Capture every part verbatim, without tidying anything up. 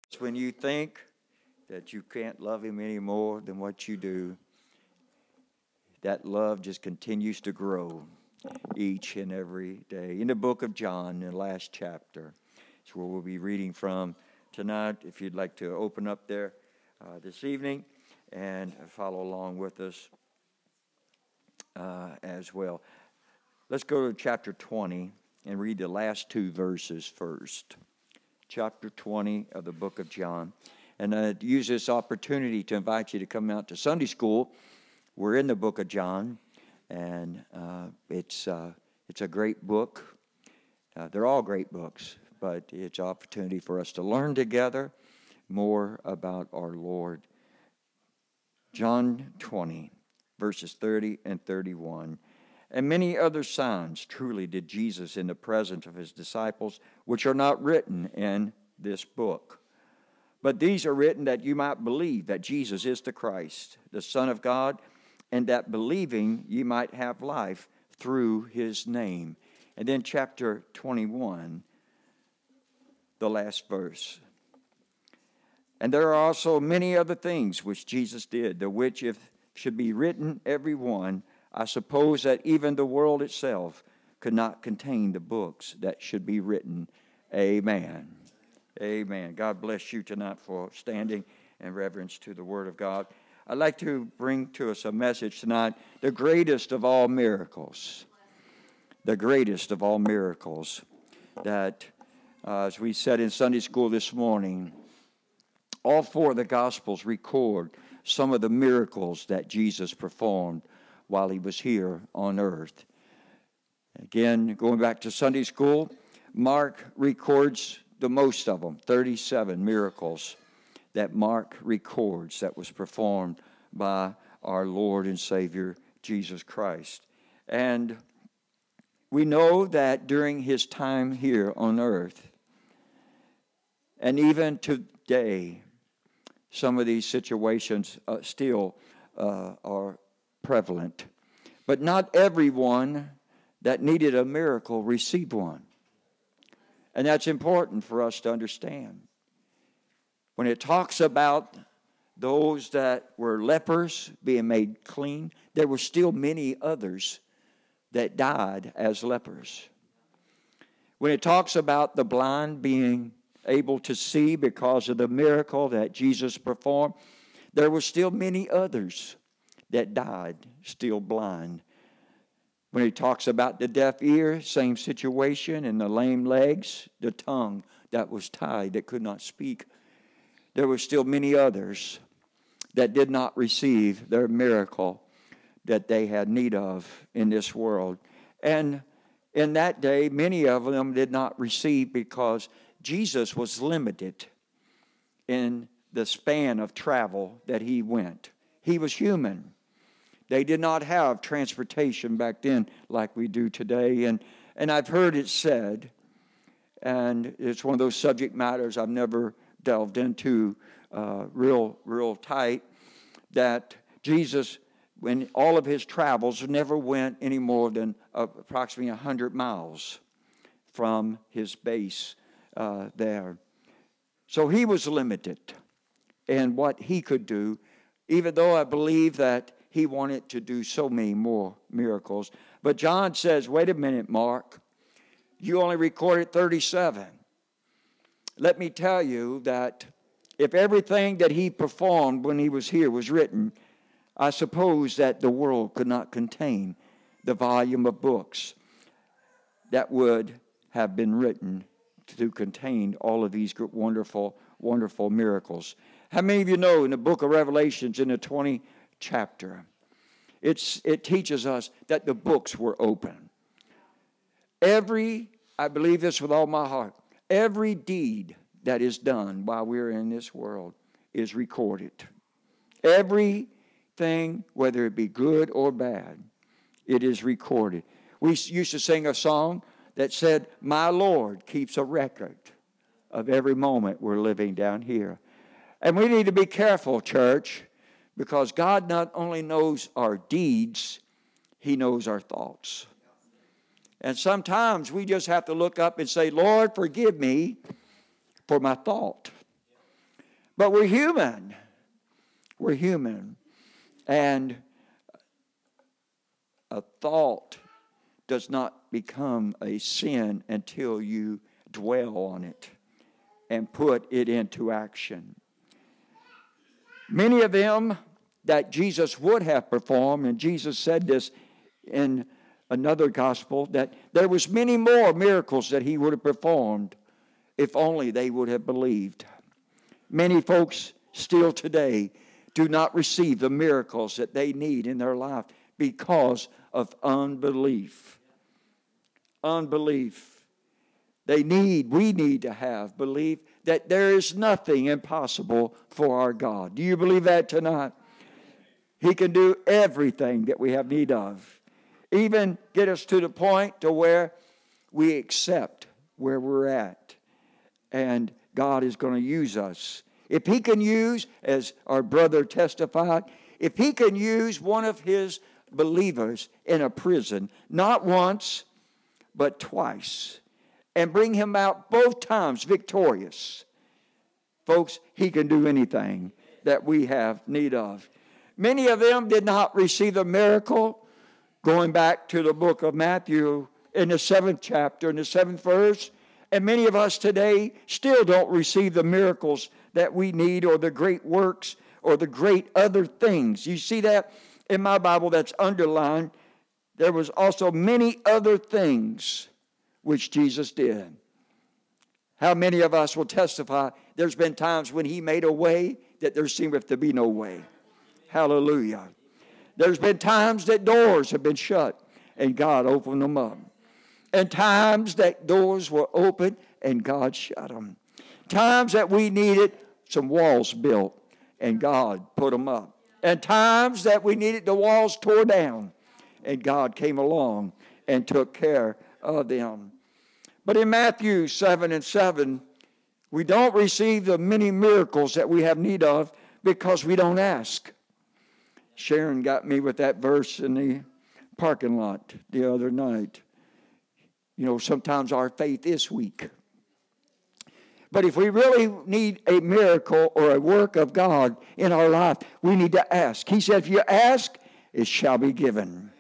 When you think that you can't love him any more than what you do, that love just continues to grow each and every day. In the book of John, in the last chapter, it's where we'll be reading from tonight. If you'd like to open up there uh, this evening and follow along with us uh, as well. Let's go to chapter twenty and read the last two verses first. Chapter twenty of the book of John. And I use this opportunity to invite you to come out to Sunday school. We're in the book of John, and uh, it's uh, it's a great book. Uh, they're all great books, but it's an opportunity for us to learn together more about our Lord. John twenty, verses thirty and thirty-one. And many other signs truly did Jesus in the presence of his disciples, which are not written in this book. But these are written that you might believe that Jesus is the Christ, the Son of God, and that believing you might have life through his name. And then chapter twenty-one, the last verse. And there are also many other things which Jesus did, the which if should be written every one, I suppose that even the world itself could not contain the books that should be written. Amen. Amen. God bless you tonight for standing in reverence to the Word of God. I'd like to bring to us a message tonight, the greatest of all miracles. The greatest of all miracles that, uh, as we said in Sunday school this morning, all four of the Gospels record some of the miracles that Jesus performed while he was here on earth. Again, going back to Sunday school, Mark records the most of them, thirty-seven miracles that Mark records that was performed by our Lord and Savior, Jesus Christ. And we know that during his time here on earth, and even today, some of these situations uh, still uh, are prevalent. But not everyone that needed a miracle received one. And that's important for us to understand. When it talks about those that were lepers being made clean, there were still many others that died as lepers. When it talks about the blind being able to see because of the miracle that Jesus performed, there were still many others that died still blind. When he talks about the deaf ear, same situation, and the lame legs, the tongue that was tied that could not speak, there were still many others that did not receive their miracle that they had need of in this world. And in that day, many of them did not receive because Jesus was limited in the span of travel that he went. He was human. They did not have transportation back then like we do today. And, and I've heard it said, and it's one of those subject matters I've never delved into uh, real, real tight, that Jesus, when all of his travels, never went any more than uh, approximately one hundred miles from his base uh, there. So he was limited in what he could do, even though I believe that he wanted to do so many more miracles. But John says, wait a minute, Mark, you only recorded thirty-seven. Let me tell you that if everything that he performed when he was here was written, I suppose that the world could not contain the volume of books that would have been written to contain all of these wonderful, wonderful miracles. How many of you know in the book of Revelations, in the twentieth chapter, it's, it teaches us that the books were open. Every, I believe this with all my heart, every deed that is done while we're in this world is recorded. Everything, whether it be good or bad, it is recorded. We used to sing a song that said, my Lord keeps a record of every moment we're living down here. And we need to be careful, church, because God not only knows our deeds, he knows our thoughts. And sometimes we just have to look up and say, Lord, forgive me for my thought. But we're human. We're human. And a thought does not become a sin until you dwell on it and put it into action. Many of them that Jesus would have performed, and Jesus said this in another gospel, that there was many more miracles that he would have performed if only they would have believed. Many folks still today do not receive the miracles that they need in their life because of unbelief. Unbelief. They need, we need to have belief that there is nothing impossible for our God. Do you believe that tonight? He can do everything that we have need of. Even get us to the point to where we accept where we're at. And God is going to use us. If He can use, as our brother testified, if He can use one of His believers in a prison, not once, but twice, and bring him out both times victorious, folks, He can do anything that we have need of. Many of them did not receive a miracle. Going back to the book of Matthew in the seventh chapter, in the seventh verse, and many of us today still don't receive the miracles that we need, or the great works, or the great other things. You see that in my Bible that's underlined. There was also many other things which Jesus did. How many of us will testify there's been times when He made a way that there seemeth to be no way? Hallelujah. There's been times that doors have been shut and God opened them up. And times that doors were open and God shut them. Times that we needed some walls built and God put them up. And times that we needed the walls tore down and God came along and took care of them. But in Matthew seven and seven, we don't receive the many miracles that we have need of because we don't ask. Sharon got me with that verse in the parking lot the other night. You know, sometimes our faith is weak. But if we really need a miracle or a work of God in our life, we need to ask. He said, if you ask, it shall be given.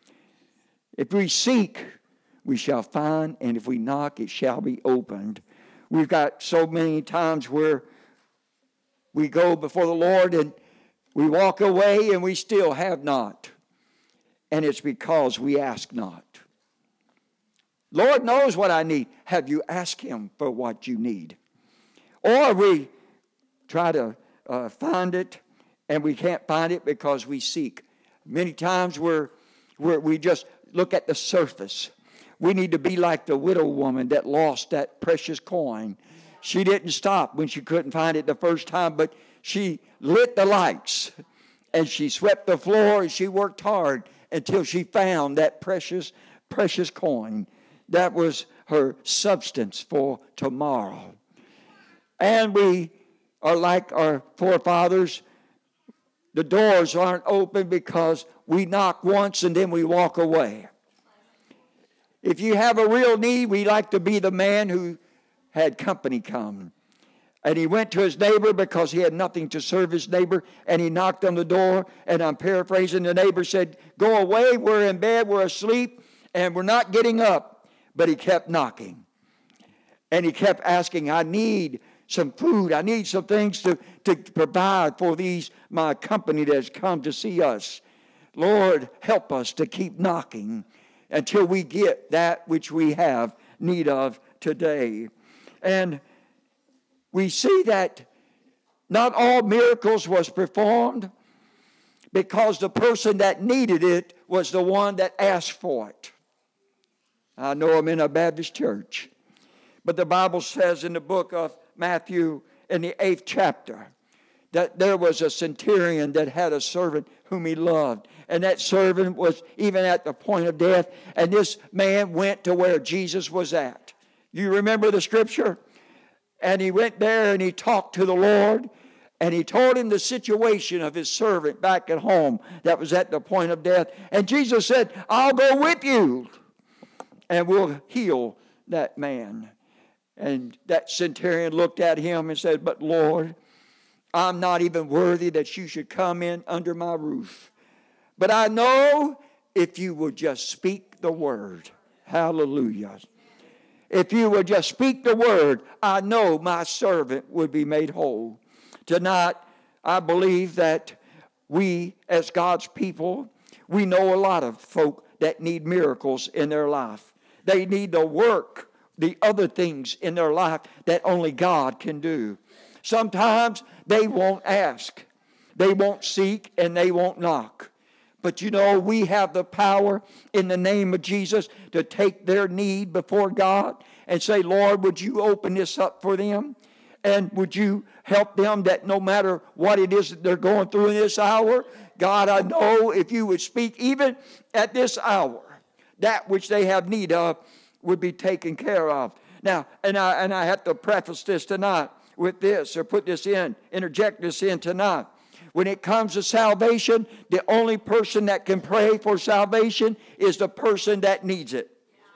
If we seek, we shall find. And if we knock, it shall be opened. We've got so many times where we go before the Lord and we walk away and we still have not. And it's because we ask not. Lord knows what I need. Have you asked Him for what you need? Or we try to uh, find it and we can't find it because we seek. Many times we're, we're, we just look at the surface. We need to be like the widow woman that lost that precious coin. She didn't stop when she couldn't find it the first time, but she lit the lights and she swept the floor and she worked hard until she found that precious, precious coin. That was her substance for tomorrow. And we are like our forefathers. The doors aren't open because we knock once and then we walk away. If you have a real need, we like to be the man who had company come. And he went to his neighbor because he had nothing to serve his neighbor. And he knocked on the door. And I'm paraphrasing. The neighbor said, go away. We're in bed. We're asleep. And we're not getting up. But he kept knocking. And he kept asking, I need some food. I need some things to, to provide for these, my company that has come to see us. Lord, help us to keep knocking until we get that which we have need of today. And we see that not all miracles was performed because the person that needed it was the one that asked for it. I know I'm in a Baptist church, but the Bible says in the book of Matthew in the eighth chapter that there was a centurion that had a servant whom he loved. And that servant was even at the point of death. And this man went to where Jesus was at. You remember the scripture? And he went there and he talked to the Lord. And he told him the situation of his servant back at home that was at the point of death. And Jesus said, I'll go with you. And we'll heal that man. And that centurion looked at him and said, but Lord, I'm not even worthy that you should come in under my roof. But I know if you would just speak the word. Hallelujah. If you would just speak the word, I know my servant would be made whole. Tonight, I believe that we, as God's people, we know a lot of folk that need miracles in their life. They need to work the other things in their life that only God can do. Sometimes they won't ask, they won't seek, and they won't knock. But you know, we have the power in the name of Jesus to take their need before God and say, Lord, would you open this up for them? And would you help them that no matter what it is that they're going through in this hour, God, I know if you would speak even at this hour, that which they have need of would be taken care of. Now, and I, and I have to preface this tonight with this, or put this in, interject this in tonight. When it comes to salvation, the only person that can pray for salvation is the person that needs it.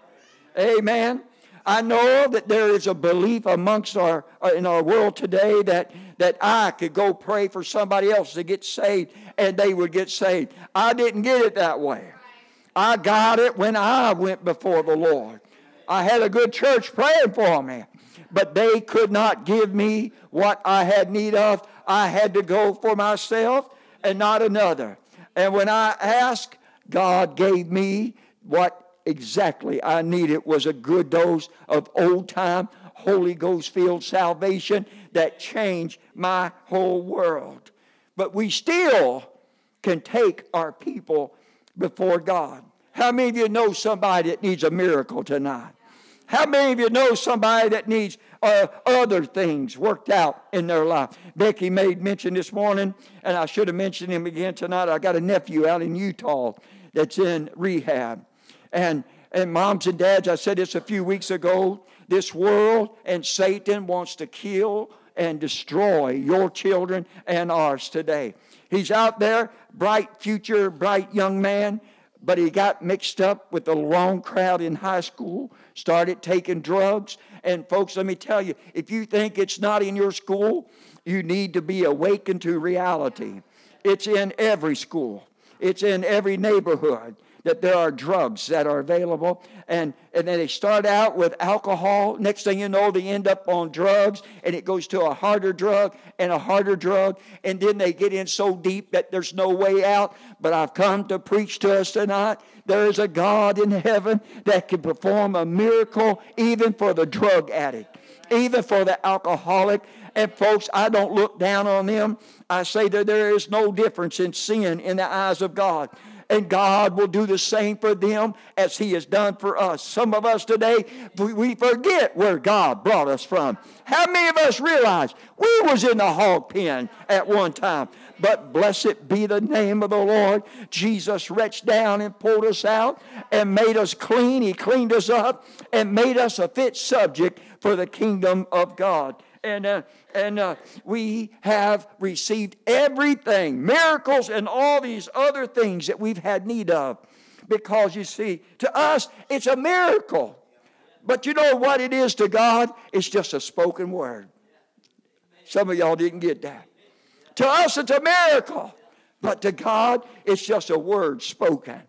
Amen. I know that there is a belief amongst our in our world today that, that I could go pray for somebody else to get saved and they would get saved. I didn't get it that way. I got it when I went before the Lord. I had a good church praying for me, but they could not give me what I had need of. I had to go for myself and not another. And when I asked, God gave me what exactly I needed, was a good dose of old-time Holy Ghost-filled salvation that changed my whole world. But we still can take our people before God. How many of you know somebody that needs a miracle tonight? How many of you know somebody that needs uh, other things worked out in their life? Becky made mention this morning, and I should have mentioned him again tonight. I got a nephew out in Utah that's in rehab. And, and moms and dads, I said this a few weeks ago, this world and Satan wants to kill and destroy your children and ours today. He's out there, bright future, bright young man, but he got mixed up with the wrong crowd in high school, started taking drugs. And folks, let me tell you, if you think it's not in your school, you need to be awakened to reality. It's in every school. It's in every neighborhood that there are drugs that are available. And, and then they start out with alcohol. Next thing you know, they end up on drugs, and it goes to a harder drug and a harder drug. And then they get in so deep that there's no way out. But I've come to preach to us tonight. There is a God in heaven that can perform a miracle even for the drug addict, even for the alcoholic. And folks, I don't look down on them. I say that there is no difference in sin in the eyes of God. And God will do the same for them as He has done for us. Some of us today, we forget where God brought us from. How many of us realize we was in the hog pen at one time? But blessed be the name of the Lord. Jesus reached down and pulled us out and made us clean. He cleaned us up and made us a fit subject for the kingdom of God. And uh, and uh, we have received everything, miracles and all these other things that we've had need of. Because you see, to us, it's a miracle. But you know what it is to God? It's just a spoken word. Some of y'all didn't get that. To us, it's a miracle. But to God, it's just a word spoken.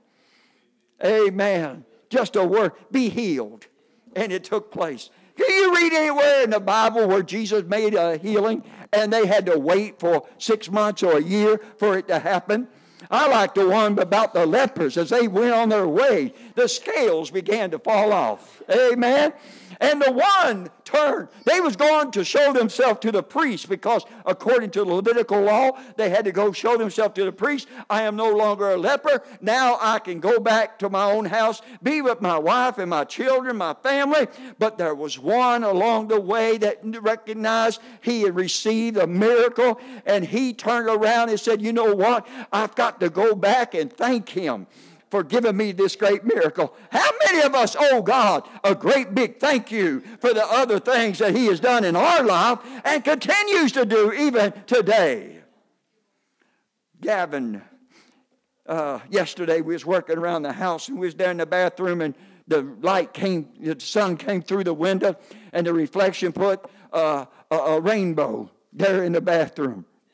Amen. Just a word. Be healed. And it took place. Can you read anywhere in the Bible where Jesus made a healing and they had to wait for six months or a year for it to happen? I like the one about the lepers. As they went on their way, the scales began to fall off. Amen. And the one turned. They was going to show themselves to the priest because according to the Levitical law, they had to go show themselves to the priest. I am no longer a leper. Now I can go back to my own house, be with my wife and my children, my family. But there was one along the way that recognized he had received a miracle, and he turned around and said, you know what? I've got to go back and thank Him for giving me this great miracle. How many of us owe God a great big thank you for the other things that He has done in our life and continues to do even today? Gavin, uh, yesterday we was working around the house and we was there in the bathroom and the light came, the sun came through the window and the reflection put uh, a, a rainbow there in the bathroom.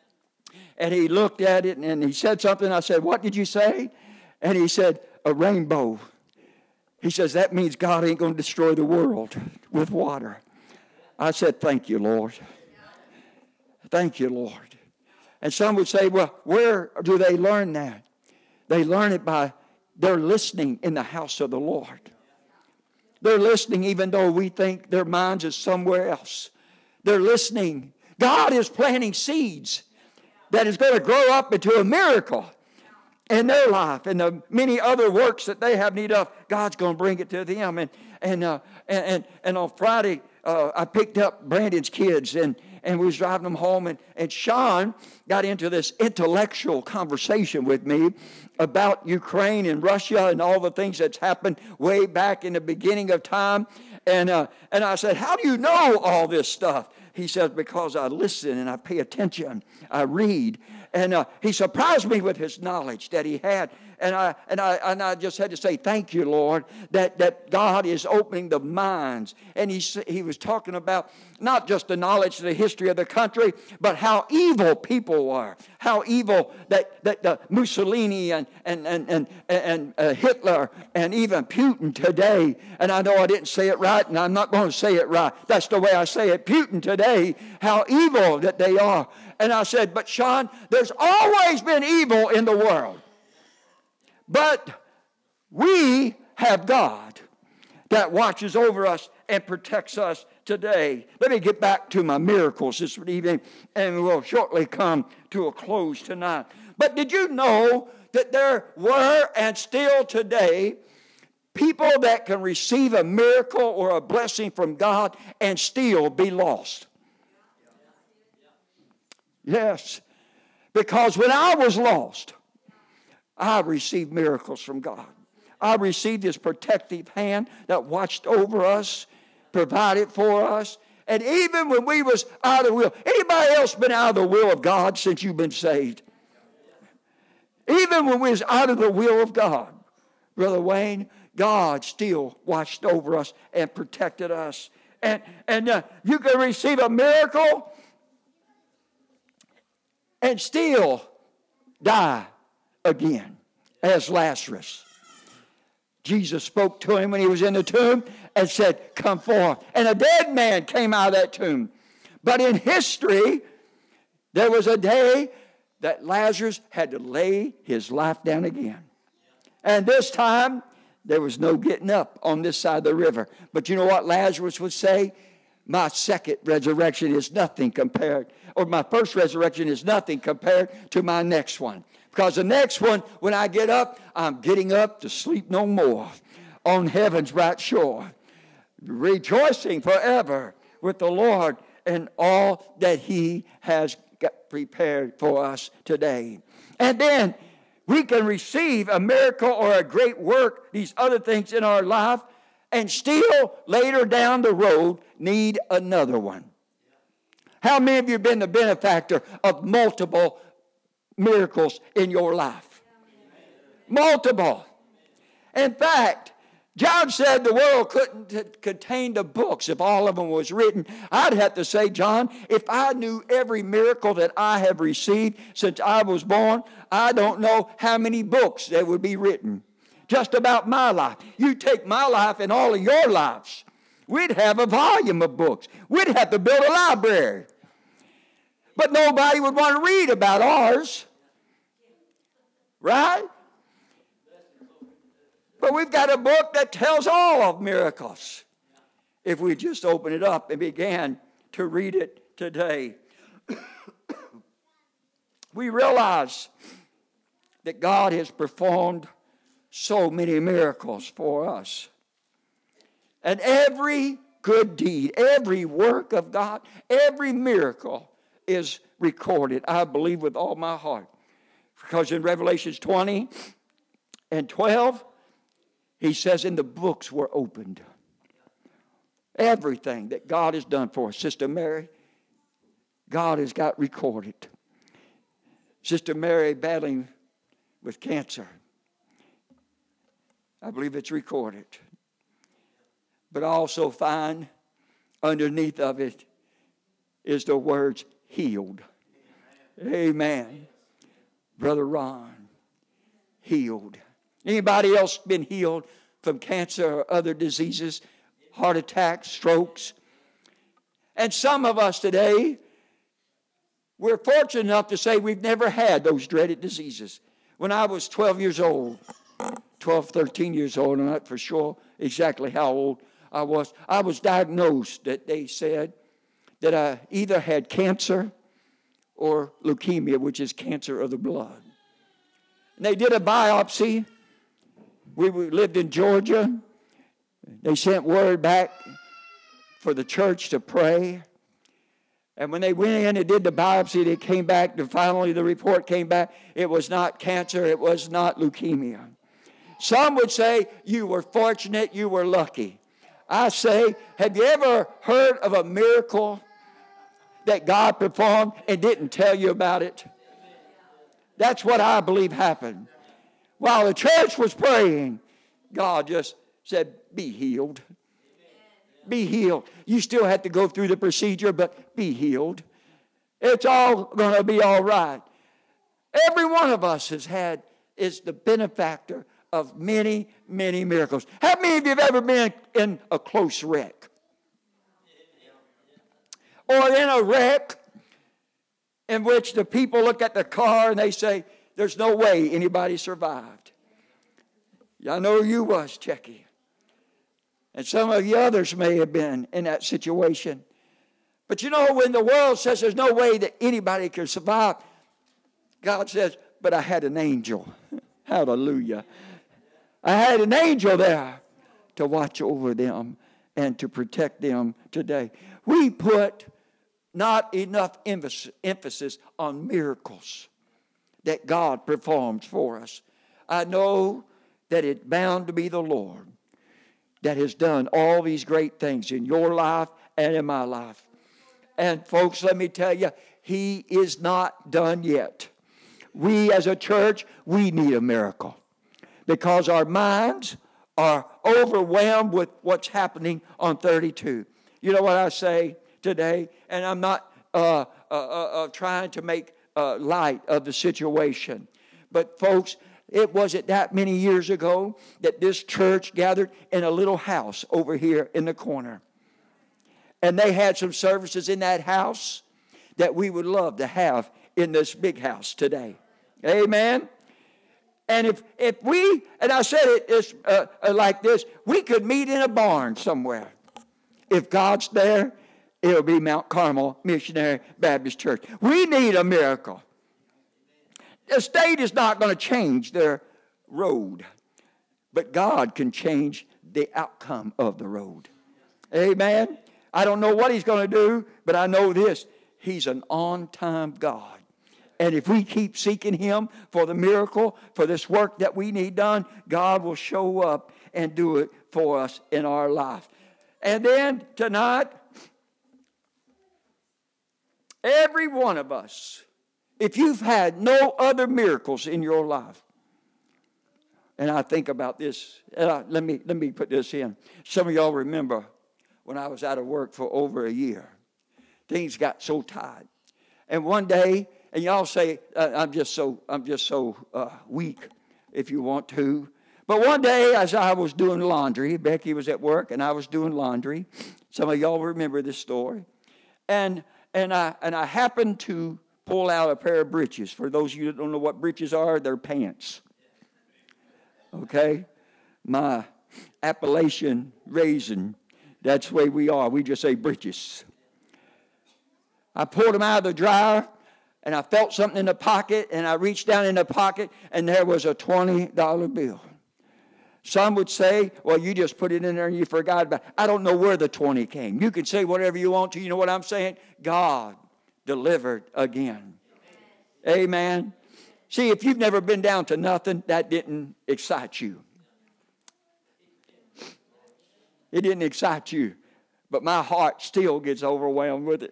and he looked at it, and he said something. I said, what did you say? And he said, a rainbow. He says, that means God ain't going to destroy the world with water. I said, thank you, Lord. Thank you, Lord. And some would say, well, where do they learn that? They learn it by their listening in the house of the Lord. They're listening even though we think their minds is somewhere else. They're listening. God is planting seeds that is going to grow up into a miracle in their life, and the many other works that they have need of. God's going to bring it to them. And and uh, and, and and on Friday, uh, I picked up Brandon's kids, and and we was driving them home, and and Sean got into this intellectual conversation with me about Ukraine and Russia and all the things that's happened way back in the beginning of time. And uh, and I said, how do you know all this stuff? He says, because I listen and I pay attention. I read. And uh, he surprised me with his knowledge that he had. And I and I and I just had to say, thank you, Lord, that, that God is opening the minds. And he he was talking about not just the knowledge of the history of the country, but how evil people are. How evil that, that uh, Mussolini and and and and, and uh, Hitler and even Putin today. And I know I didn't say it right, and I'm not going to say it right. That's the way I say it. Putin today, how evil that they are. And I said, but Sean, there's always been evil in the world. But we have God that watches over us and protects us today. Let me get back to my miracles this evening, and we'll shortly come to a close tonight. But did you know that there were and still today people that can receive a miracle or a blessing from God and still be lost? Yes, because when I was lost, I received miracles from God. I received His protective hand that watched over us, provided for us. And even when we was out of the will, anybody else been out of the will of God since you've been saved? Even when we was out of the will of God, Brother Wayne, God still watched over us and protected us. And, and uh, you can receive a miracle and still die again, as Lazarus. Jesus spoke to him when he was in the tomb and said, come forth. And a dead man came out of that tomb. But in history, there was a day that Lazarus had to lay his life down again. And this time, there was no getting up on this side of the river. But you know what Lazarus would say? My second resurrection is nothing compared, or my first resurrection is nothing compared to my next one. Because the next one, when I get up, I'm getting up to sleep no more on heaven's right shore, rejoicing forever with the Lord and all that He has got prepared for us today. And then we can receive a miracle or a great work, these other things in our life, and still later down the road need another one. How many of you have been the benefactor of multiple miracles in your life? Multiple. In fact, John said the world couldn't contain the books if all of them was written. I'd have to say, John, if I knew every miracle that I have received since I was born, I don't know how many books there would be written just about my life. You take my life and all of your lives, we'd have a volume of books. We'd have to build a library. But nobody would want to read about ours. Right? But we've got a book that tells all of miracles. If we just open it up and began to read it today. We realize that God has performed so many miracles for us. And every good deed, every work of God, every miracle is recorded, I believe with all my heart. Because in Revelations twenty and twelve, he says, and the books were opened. Everything that God has done for us, Sister Mary, God has got recorded. Sister Mary battling with cancer, I believe it's recorded. But I also find underneath of it is the words healed. Amen. Amen. Brother Ron, healed. Anybody else been healed from cancer or other diseases, heart attacks, strokes? And some of us today, we're fortunate enough to say we've never had those dreaded diseases. When I was twelve years old, twelve, thirteen years old, I'm not for sure exactly how old I was, I was diagnosed that they said that I either had cancer or leukemia, which is cancer of the blood. And they did a biopsy. We lived in Georgia. They sent word back for the church to pray. And when they went in and did the biopsy, they came back, and finally the report came back. It was not cancer, it was not leukemia. Some would say you were fortunate, you were lucky. I say, have you ever heard of a miracle that God performed and didn't tell you about it? That's what I believe happened. While the church was praying, God just said, be healed. Be healed. You still have to go through the procedure, but be healed. It's all going to be all right. Every one of us has had, is the benefactor of many, many miracles. How many of you have ever been in a close wreck? Or in a wreck in which the people look at the car and they say, there's no way anybody survived. I know you was, Checky. And some of the others may have been in that situation. But you know, when the world says there's no way that anybody can survive, God says, but I had an angel. Hallelujah. I had an angel there to watch over them and to protect them today. We put not enough emphasis on miracles that God performs for us. I know that it's bound to be the Lord that has done all these great things in your life and in my life. And folks, let me tell you, He is not done yet. We as a church, we need a miracle because our minds are overwhelmed with what's happening on thirty-two. You know what I say today? And I'm not uh, uh, uh, trying to make uh, light of the situation. But folks, it wasn't that many years ago that this church gathered in a little house over here in the corner. And they had some services in that house that we would love to have in this big house today. Amen? And if if we, and I said it is uh, uh, like this, we could meet in a barn somewhere. If God's there, it'll be Mount Carmel Missionary Baptist Church. We need a miracle. The state is not going to change their road, but God can change the outcome of the road. Amen? I don't know what He's going to do, but I know this. He's an on-time God. And if we keep seeking Him for the miracle, for this work that we need done, God will show up and do it for us in our life. And then tonight, every one of us, if you've had no other miracles in your life, and I think about this, uh, let me let me put this in. Some of y'all remember when I was out of work for over a year, things got so tight, and one day, and y'all say uh, I'm just so I'm just so uh, weak, if you want to. But one day, as I was doing laundry, Becky was at work, and I was doing laundry. Some of y'all remember this story, and and I and I happened to pull out a pair of breeches. For those of you that don't know what breeches are, they're pants. Okay? My Appalachian raisin, that's the way we are. We just say breeches. I pulled them out of the dryer, and I felt something in the pocket, and I reached down in the pocket, and there was a twenty dollar bill. Some would say, well, you just put it in there and you forgot about it. I don't know where the twenty came. You can say whatever you want to. You know what I'm saying? God delivered again. Amen. Amen. See, if you've never been down to nothing, that didn't excite you. It didn't excite you. But my heart still gets overwhelmed with it.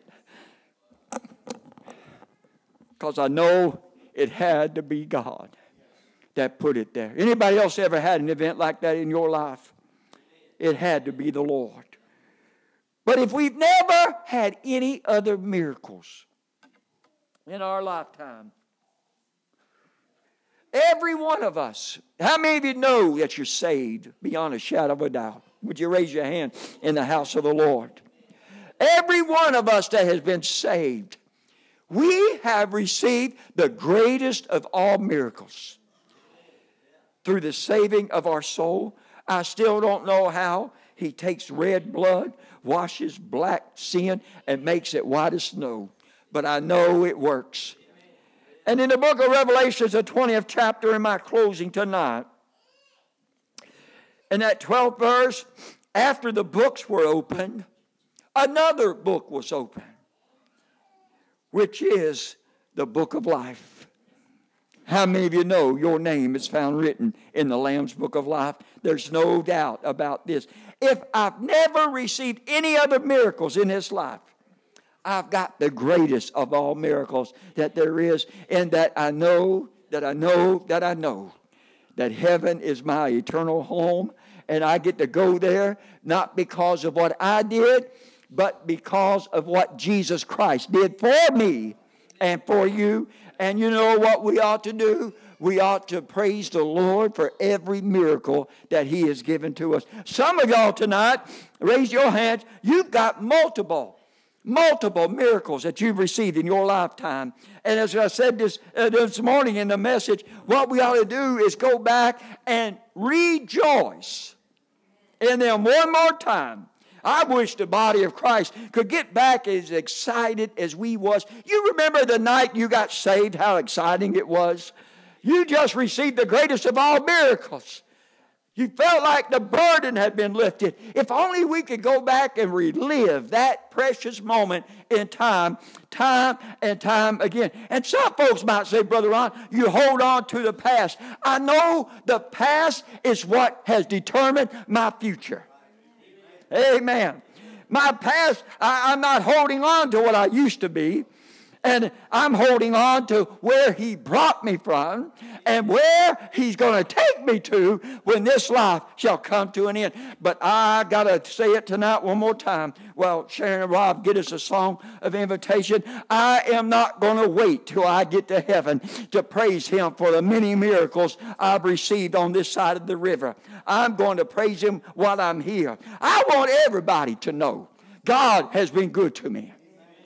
Because I know it had to be God that put it there. Anybody else ever had an event like that in your life? It had to be the Lord. But if we've never had any other miracles in our lifetime, Every one of us. How many of you know that you're saved beyond a shadow of a doubt? Would you raise your hand in the house of the Lord? Every one of us that has been saved, we have received the greatest of all miracles through the saving of our soul. I still don't know how He takes red blood, washes black sin, and makes it white as snow. But I know it works. And in the book of Revelation, the twentieth chapter, in my closing tonight, in that twelfth verse, after the books were opened, another book was opened, which is the book of life. How many of you know your name is found written in the Lamb's book of life? There's no doubt about this. If I've never received any other miracles in this life, I've got the greatest of all miracles that there is, in that I know, that I know, that I know that heaven is my eternal home, and I get to go there not because of what I did, but because of what Jesus Christ did for me and for you. And you know what we ought to do? We ought to praise the Lord for every miracle that He has given to us. Some of y'all tonight, raise your hands, you've got multiple Multiple miracles that you've received in your lifetime. And as I said this, uh, this morning in the message, what we ought to do is go back and rejoice in them one more time. I wish the body of Christ could get back as excited as we was. You remember the night you got saved, how exciting it was? You just received the greatest of all miracles. You felt like the burden had been lifted. If only we could go back and relive that precious moment in time, time and time again. And some folks might say, Brother Ron, you hold on to the past. I know the past is what has determined my future. Amen. My past, I, I'm not holding on to what I used to be. And I'm holding on to where He brought me from and where He's going to take me to when this life shall come to an end. But I got to say it tonight one more time. Well, Sharon and Rob, get us a song of invitation. I am not going to wait till I get to heaven to praise Him for the many miracles I've received on this side of the river. I'm going to praise Him while I'm here. I want everybody to know God has been good to me.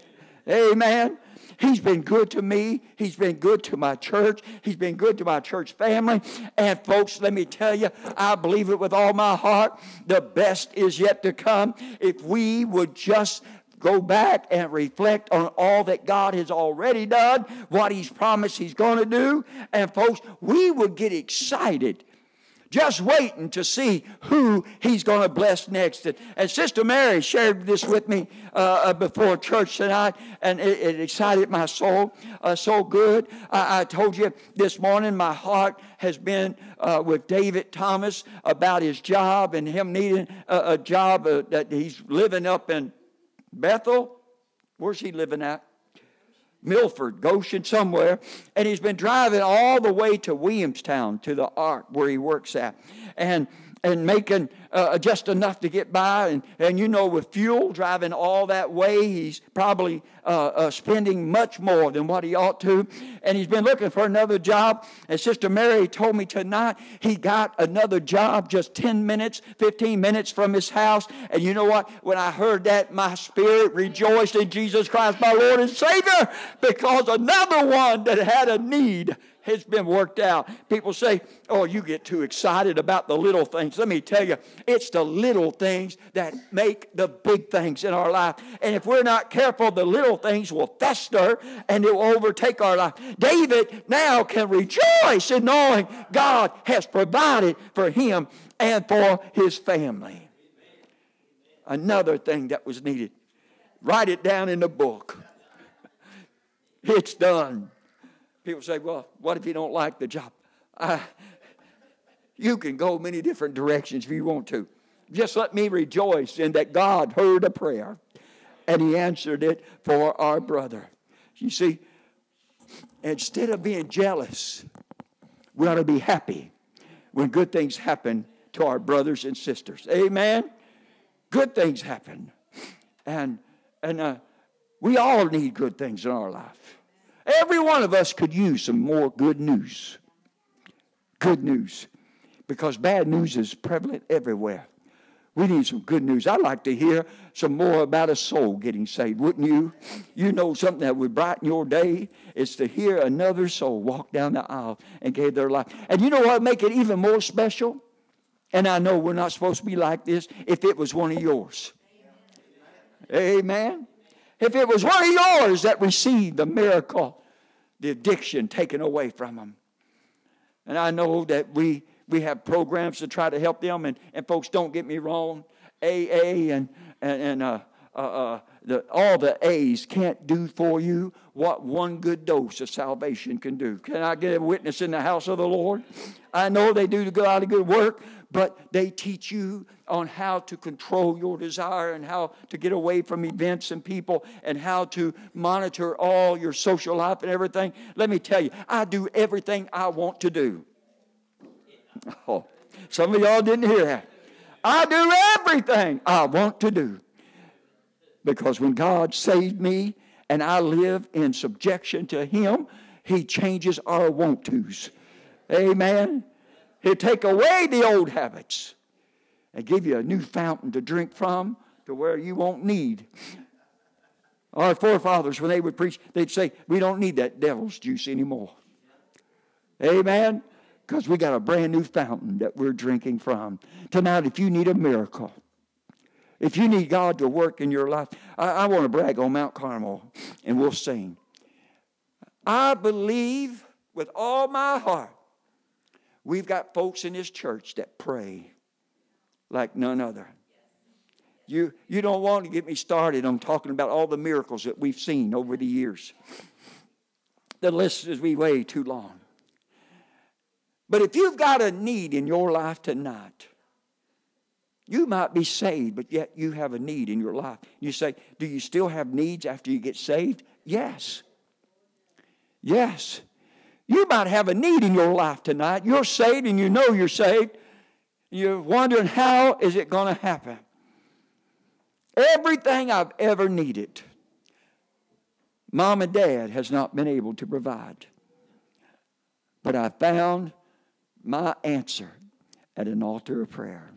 Amen. He's been good to me. He's been good to my church. He's been good to my church family. And folks, let me tell you, I believe it with all my heart. The best is yet to come. If we would just go back and reflect on all that God has already done, what He's promised He's going to do. And folks, we would get excited just waiting to see who He's going to bless next. And, and Sister Mary shared this with me uh, before church tonight, and it, it excited my soul uh, so good. I, I told you this morning my heart has been uh, with David Thomas about his job and him needing a, a job uh, that he's living up in Bethel. Where's he living at? Milford, Goshen, somewhere, and he's been driving all the way to Williamstown to the Ark where he works at, and and making uh, just enough to get by, and, and you know, with fuel driving all that way, he's probably uh, uh, spending much more than what he ought to, and he's been looking for another job. And Sister Mary told me tonight he got another job just ten minutes, fifteen minutes from his house. And you know what? When I heard that, my spirit rejoiced in Jesus Christ, my Lord and Savior, because another one that had a need has been worked out. People say, oh, you get too excited about the little things. Let me tell you, it's the little things that make the big things in our life. And if we're not careful, the little things will fester and it will overtake our life. David now can rejoice in knowing God has provided for him and for his family. Another thing that was needed. Write it down in the book. It's done. People say, well, what if you don't like the job? Uh, you can go many different directions if you want to. Just let me rejoice in that God heard a prayer and He answered it for our brother. You see, instead of being jealous, we ought to be happy when good things happen to our brothers and sisters. Amen? Good things happen. And, and uh, we all need good things in our life. Every one of us could use some more good news. Good news. Because bad news is prevalent everywhere. We need some good news. I'd like to hear some more about a soul getting saved, wouldn't you? You know something that would brighten your day is to hear another soul walk down the aisle and gave their life. And you know what would make it even more special? And I know we're not supposed to be like this. If it was one of yours. Amen. If it was one of yours that received the miracle, the addiction taken away from them. And I know that we we have programs to try to help them. And, and folks, don't get me wrong. A A and, and, and uh, uh, uh, the, all the A's can't do for you what one good dose of salvation can do. Can I get a witness in the house of the Lord? I know they do a lot of good work, but they teach you on how to control your desire and how to get away from events and people and how to monitor all your social life and everything. Let me tell you, I do everything I want to do. Oh, some of y'all didn't hear that. I do everything I want to do. Because when God saved me and I live in subjection to Him, He changes our want tos. Amen. He'll take away the old habits and give you a new fountain to drink from to where you won't need. Our forefathers, when they would preach, they'd say, we don't need that devil's juice anymore. Amen. Because we got a brand new fountain that we're drinking from. Tonight, if you need a miracle, if you need God to work in your life, I, I want to brag on Mount Carmel, and we'll sing. I believe with all my heart, we've got folks in this church that pray like none other. You, you don't want to get me started on talking about all the miracles that we've seen over the years. The list is way too long. But if you've got a need in your life tonight, you might be saved, but yet you have a need in your life. You say, do you still have needs after you get saved? Yes. Yes. You might have a need in your life tonight. You're saved and you know you're saved. You're wondering, how is it going to happen? Everything I've ever needed, Mom and Dad has not been able to provide. But I found my answer at an altar of prayer.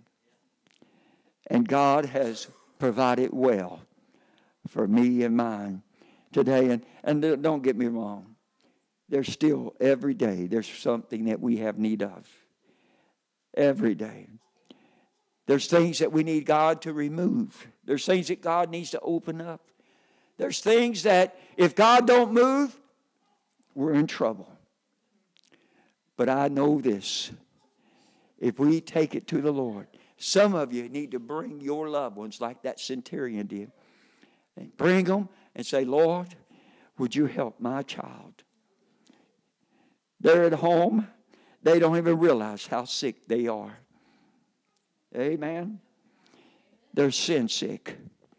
And God has provided well for me and mine today. And, and don't get me wrong. There's still, every day, there's something that we have need of. Every day. There's things that we need God to remove. There's things that God needs to open up. There's things that if God don't move, we're in trouble. But I know this. If we take it to the Lord, some of you need to bring your loved ones like that centurion did. And bring them and say, Lord, would you help my child? They're at home. They don't even realize how sick they are. Amen. They're sin sick.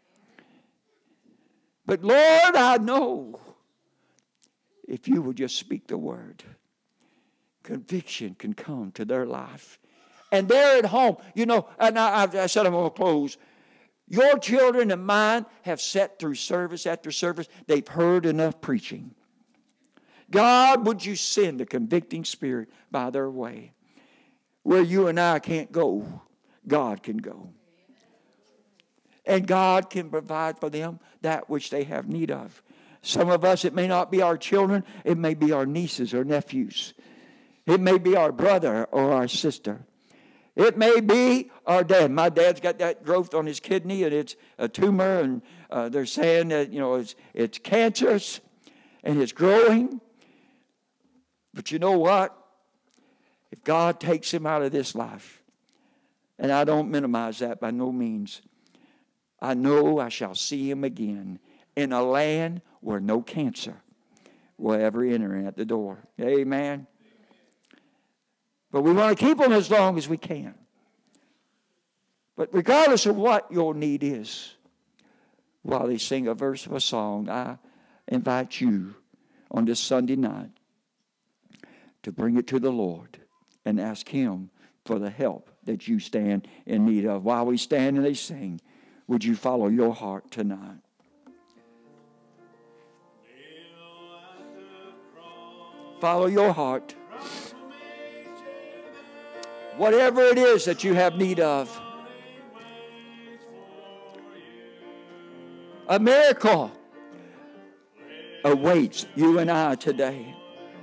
But Lord, I know if you would just speak the word, conviction can come to their life. And they're at home. You know, and I, I said I'm going to close. Your children and mine have sat through service after service. They've heard enough preaching. God, would you send a convicting spirit by their way? Where you and I can't go, God can go. And God can provide for them that which they have need of. Some of us, it may not be our children. It may be our nieces or nephews. It may be our brother or our sister. It may be our dad. My dad's got that growth on his kidney, and it's a tumor, and uh, they're saying that, you know, it's, it's cancerous, and it's growing. But you know what? If God takes him out of this life, and I don't minimize that by no means, I know I shall see him again in a land where no cancer will ever enter in at the door. Amen. But we want to keep them as long as we can. But regardless of what your need is, while they sing a verse of a song, I invite you on this Sunday night to bring it to the Lord and ask him for the help that you stand in need of. While we stand and they sing, would you follow your heart tonight? Follow your heart. Whatever it is that you have need of. A miracle awaits you and I today.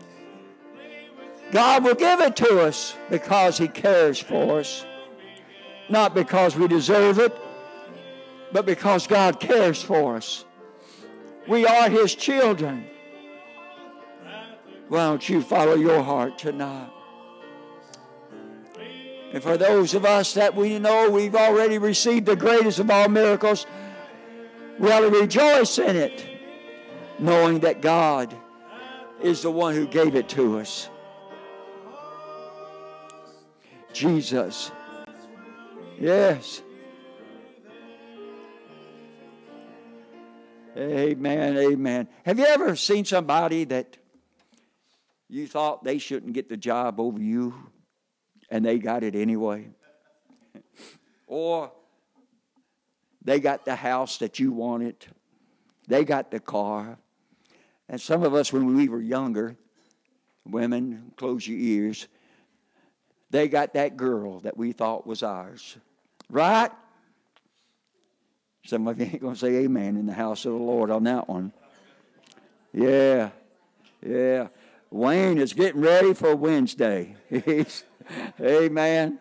God will give it to us because He cares for us. Not because we deserve it, but because God cares for us. We are His children. Why don't you follow your heart tonight? And for those of us that we know we've already received the greatest of all miracles, we ought to rejoice in it, knowing that God is the one who gave it to us. Jesus. Yes. Amen, amen. Have you ever seen somebody that you thought they shouldn't get the job over you, and they got it anyway? Or they got the house that you wanted. They got the car. And some of us, when we were younger, women, close your ears, they got that girl that we thought was ours. Right? Some of you ain't going to say amen in the house of the Lord on that one. Yeah. Yeah. Wayne is getting ready for Wednesday. Amen.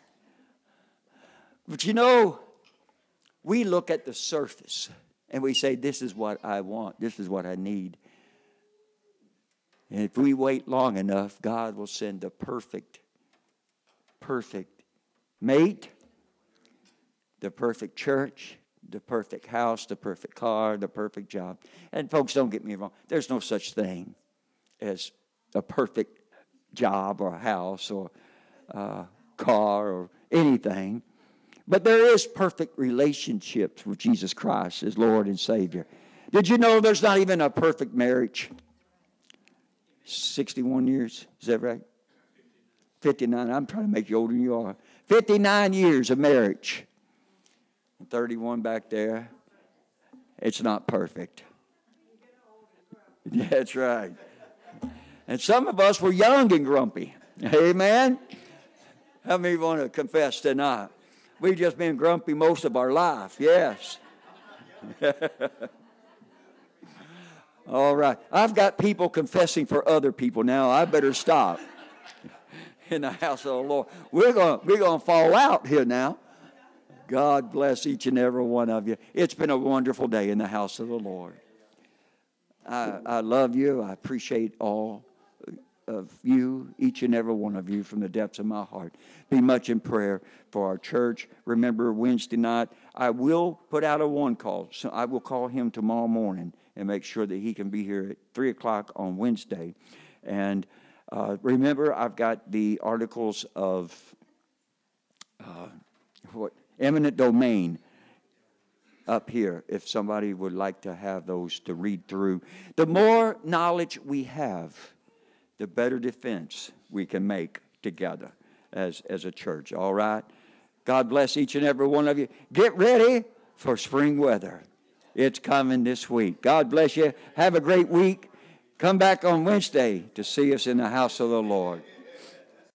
But you know, we look at the surface and we say, this is what I want. This is what I need. And if we wait long enough, God will send the perfect, perfect mate, the perfect church, the perfect house, the perfect car, the perfect job. And folks, don't get me wrong. There's no such thing as a perfect job or a house or a car or anything. But there is perfect relationships with Jesus Christ as Lord and Savior. Did you know there's not even a perfect marriage? sixty-one years, is that right? fifty-nine. I'm trying to make you older than you are. fifty-nine years of marriage. thirty-one back there. It's not perfect. That's right. And some of us were young and grumpy. Amen? How many want to confess tonight? We've just been grumpy most of our life. Yes. All right. I've got people confessing for other people now. I better stop in the house of the Lord. We're going we're going to fall out here now. God bless each and every one of you. It's been a wonderful day in the house of the Lord. I, I love you. I appreciate all of you, each and every one of you, from the depths of my heart. Be much in prayer for our church. Remember, Wednesday night, I will put out a one call. So I will call him tomorrow morning and make sure that he can be here at three o'clock on Wednesday. And uh, remember, I've got the articles of uh, what eminent domain up here, if somebody would like to have those to read through. The more knowledge we have, the better defense we can make together as, as a church, all right? God bless each and every one of you. Get ready for spring weather. It's coming this week. God bless you. Have a great week. Come back on Wednesday to see us in the house of the Lord.